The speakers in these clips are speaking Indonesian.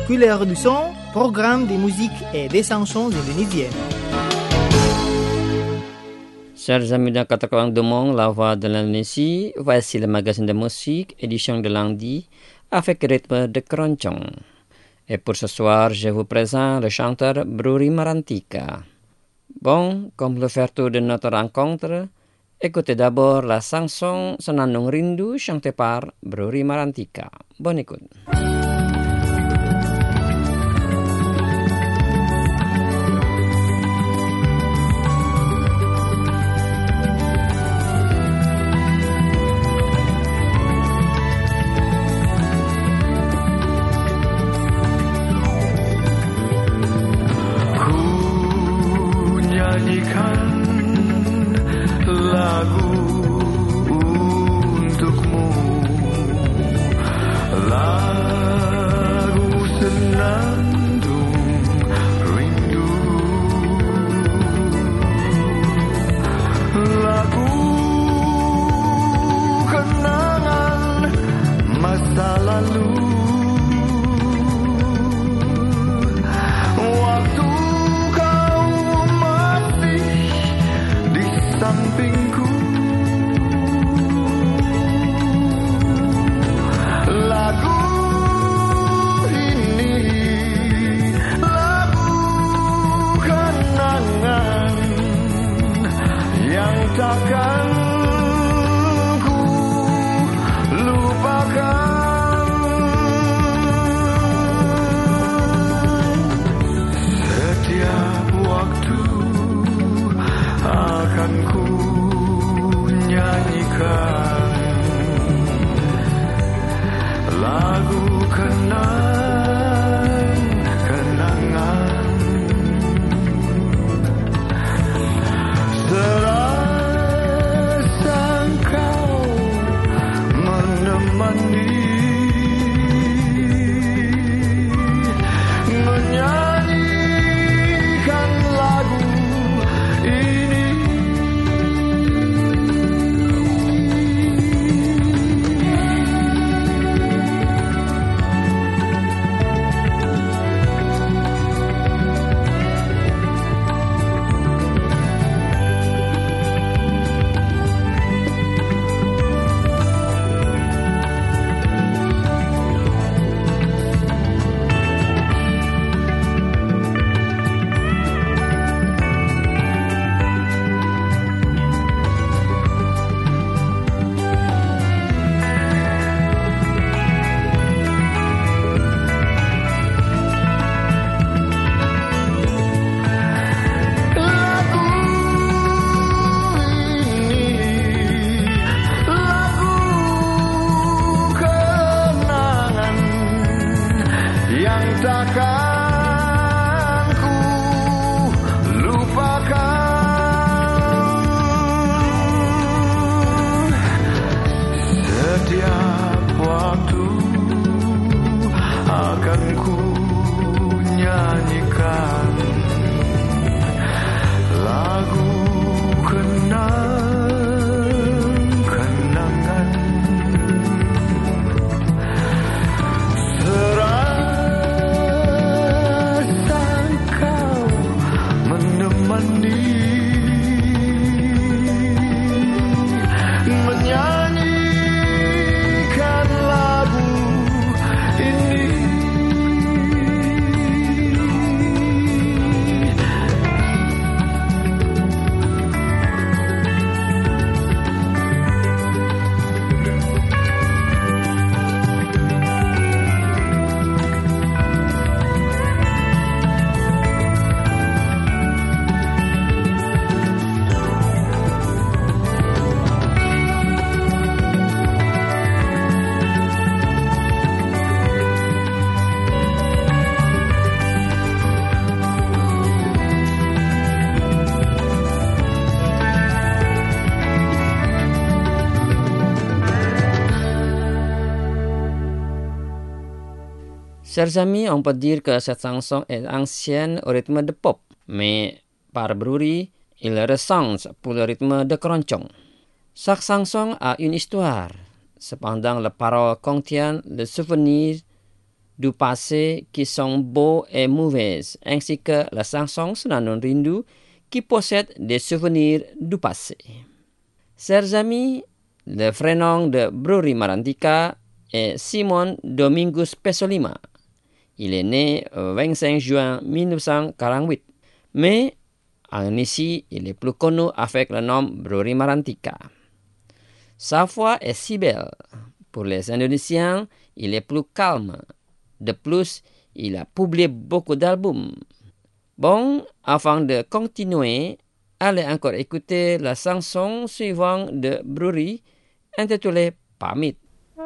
Couleur du son, programme des musiques et des chansons indonésiennes. Chers amis de Quatre Coins du Monde, la voix de l'Indonésie, voici le magazine de musique, édition de lundi, avec rythme de keroncong. Et pour ce soir, je vous présente le chanteur Bruri Marantika. Bon, comme l'ouverture de notre rencontre, écoutez d'abord la chanson Senandung Rindu chantée par Bruri Marantika. Bonne écoute. Chers amis, on peut dire que cette chanson est ancienne au rythme de pop, mais par Bruri, il ressemble pour le rythme de keroncong. Chaque chanson a une histoire. Cependant, les paroles contiennent le souvenir du passé qui sont beaux et mauvais, ainsi que la chanson Senandung Rindu qui possède des souvenirs du passé. Chers amis, le vrai nom de Bruri Marantika est Simon Domingus Pesolima. Il est né le 25 juin 1948, mais en Indonésie, il est plus connu avec le nom Bruri Marantika. Sa voix est si belle. Pour les Indonésiens, il est plus calme. De plus, il a publié beaucoup d'albums. Bon, avant de continuer, allez encore écouter la chanson suivante de Bruri, intitulée Pamit.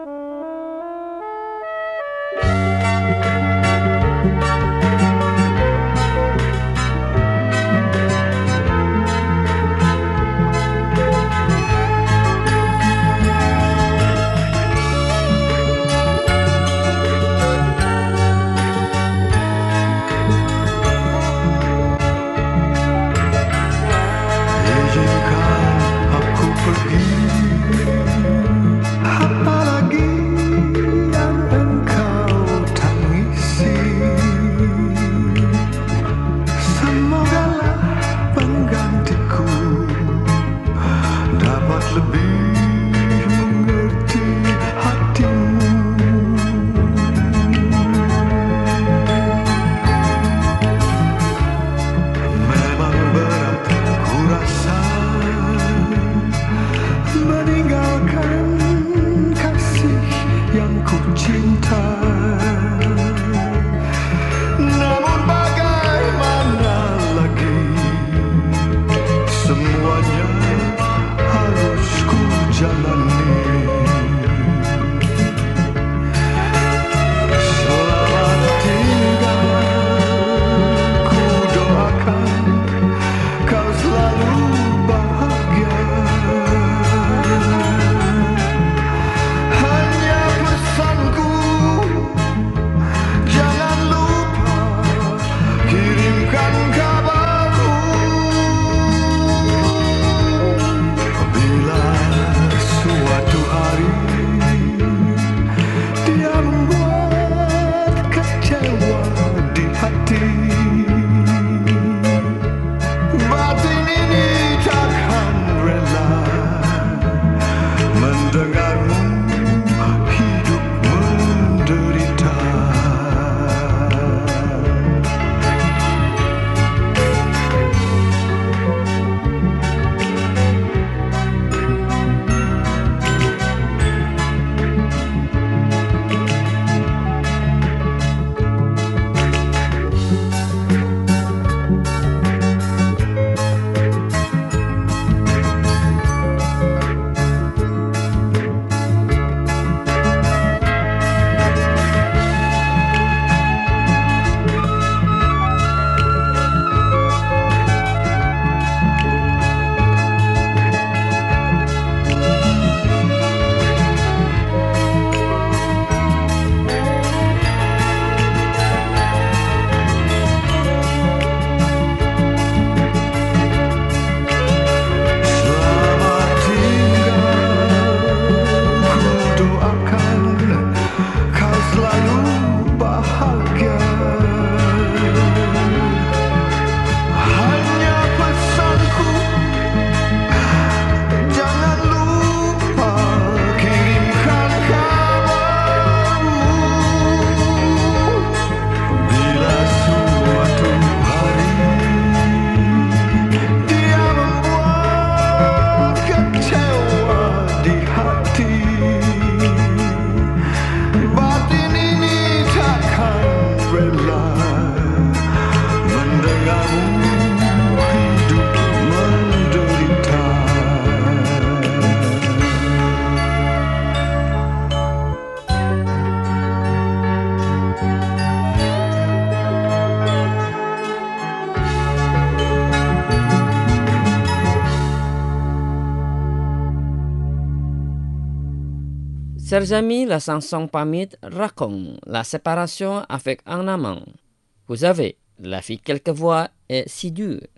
Chers amis, la chanson Pamit raconte la séparation avec un amant. Vous savez, la vie quelquefois est si dure.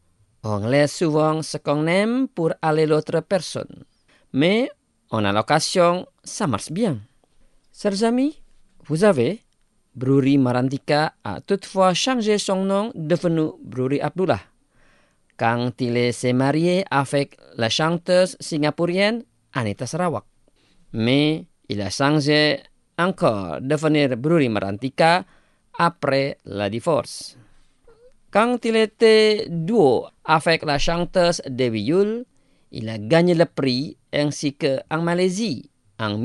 On laisse souvent ce qu'on aime pour aller l'autre personne. Mais on a l'occasion, ça marche bien. Chers amis, vous savez, Bruri Marantika a toutefois changé son nom devenu Bruri Abdullah. Quand il s'est marié avec la chanteuse singapourienne Anita Sarawak. Mais il a changé encore devenir Bruri Marantika après la divorce. Quand il était duo avec la chanteuse Dewi Yul, il a gagné le prix ainsi qu'en Malaisie en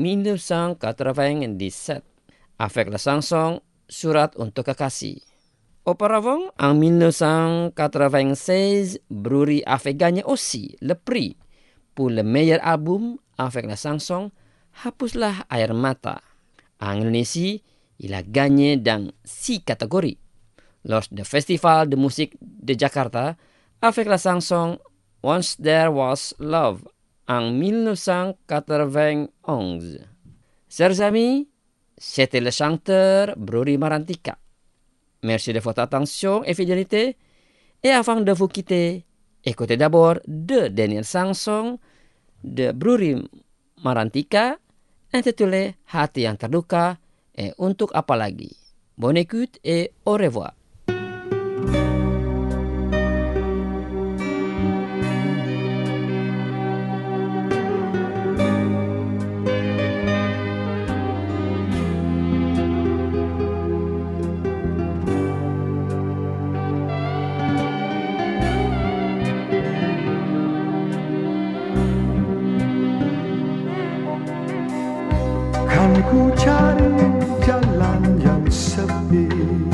1997 avec la chanson Surat untuk Kekasih. Auparavant, en 1996, Bruri avait gagné aussi le prix pour le meilleur album avec la chanson Hapuslah Air Mata. En Indonésie, il a gagné dans 6 catégories. Lors du Festival de musique de Jakarta avec la chanson Once There Was Love en 1991. Chers amis, c'était le chanteur Bruri Marantika. Merci de votre attention et fidélité. Et avant de vous quitter, écoutez d'abord 2 dernières chansons de Bruri Marantika intitulées Hati yang Terluka et Untuk Apa Lagi. Bonne écoute et au revoir. Ku cari jalan yang sepi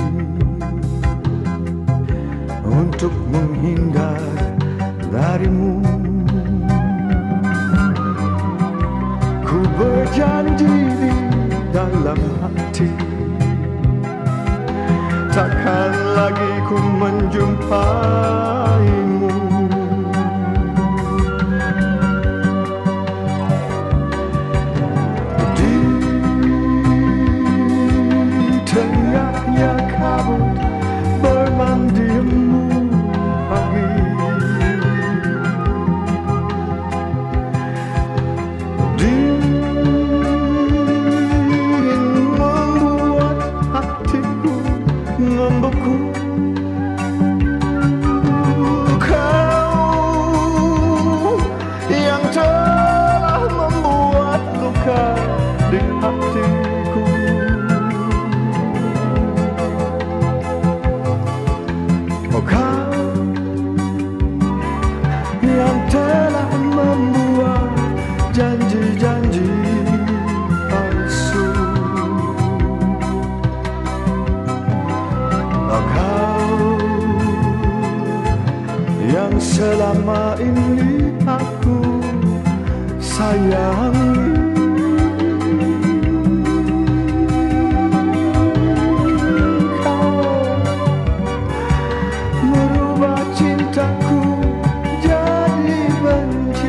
untuk menghindar darimu. Ku berjanji di dalam hati takkan lagi ku menjumpaimu. Tengahnya kabut bermandimu pagi, dingin membuat hatiku membeku. Kau yang telah membuat luka di hatiku. Kau yang telah membuat janji-janji palsu. Kau yang selama ini aku sayangi. Cintaku jadi benci.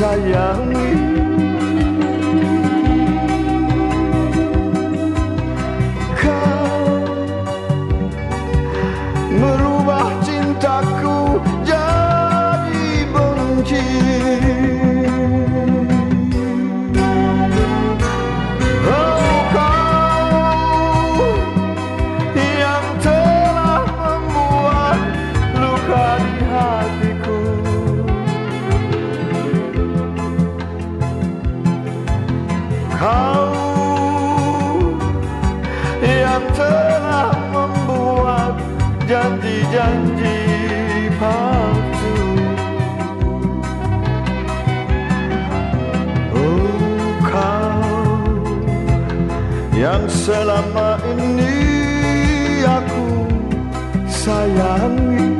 sayangi. Kau merubah cintaku jadi benci. Oh, kau yang telah membuat luka di hatiku. Kau yang telah membuat janji-janji palsu. Oh, kau yang selama ini aku sayangi.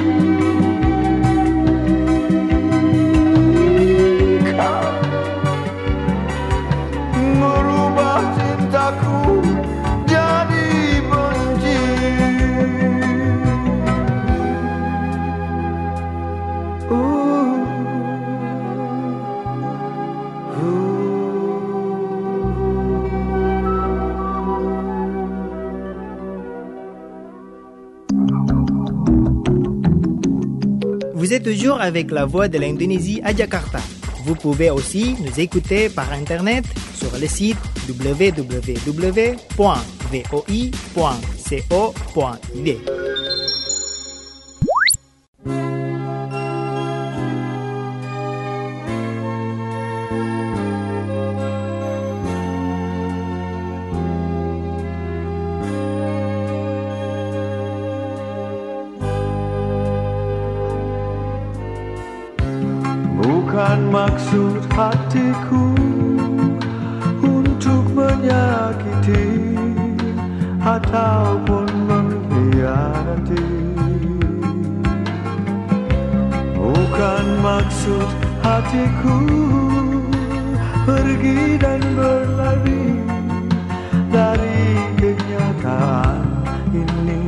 Kau merubah cintaku jadi benci. Vous êtes toujours avec la voix de l'Indonésie à Jakarta. Vous pouvez aussi nous écouter par internet sur le site www.voi.co.id. Bukan maksud hatiku untuk menyakiti ataupun mengkhianati. Bukan maksud hatiku pergi dan berlari dari kenyataan ini.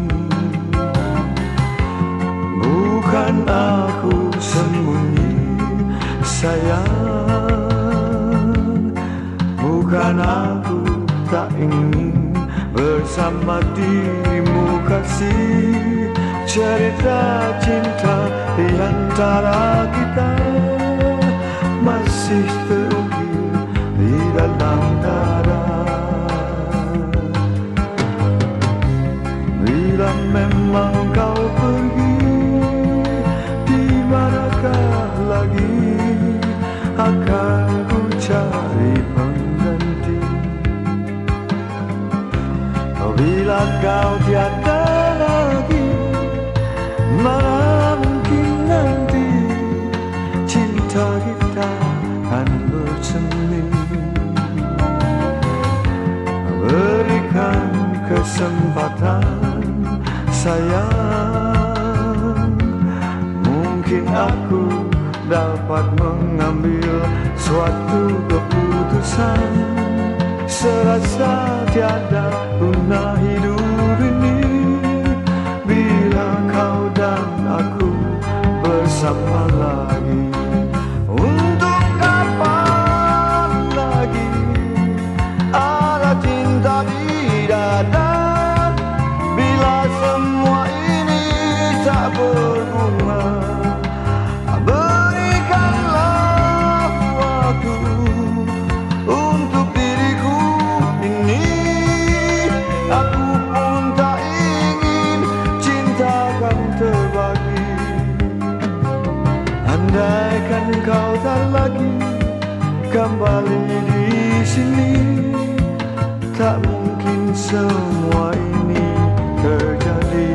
Bukan aku sembunyi sayang, bukan aku tak ingin bersama dirimu kasih. Cerita cinta di antara kita masih terukir di dalam dada. Bila memang kau pergi, di manakah lagi akan ku cari pengganti. Bila kau tiada lagi, mana mungkin nanti cinta kita akan bersemi. Berikan kesempatan sayang, mungkin aku dapat mengambil suatu keputusan. Serasa tiada guna hidup ini bila kau dan aku bersama lagi. Untuk apa lagi ada cinta di dada bila semua ini tak berbunga. Berikanlah waktu untuk diriku ini. Aku pun tak ingin cintakan terbagi. Andaikan kau tak lagi kembali di sini, tak mungkin semua ini terjadi.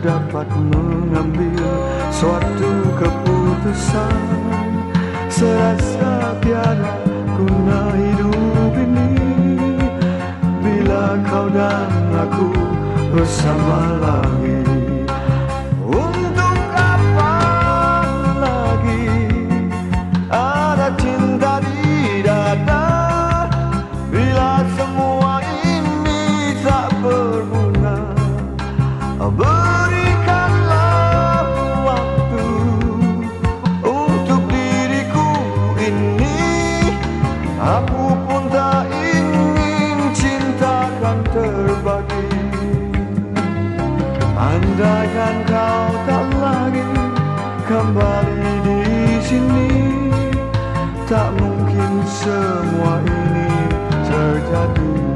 dapat mengambil suatu keputusan. Serasa tiada guna hidup ini bila kau dan aku bersama lagi. Untuk apa lagi ada cinta di dada bila semua ini tak berguna? Berikanlah waktu untuk diriku ini. Aku pun tak ingin cinta kan terbagi. Andaikan kau tak lagi kembali di sini, tak mungkin semua ini terjadi.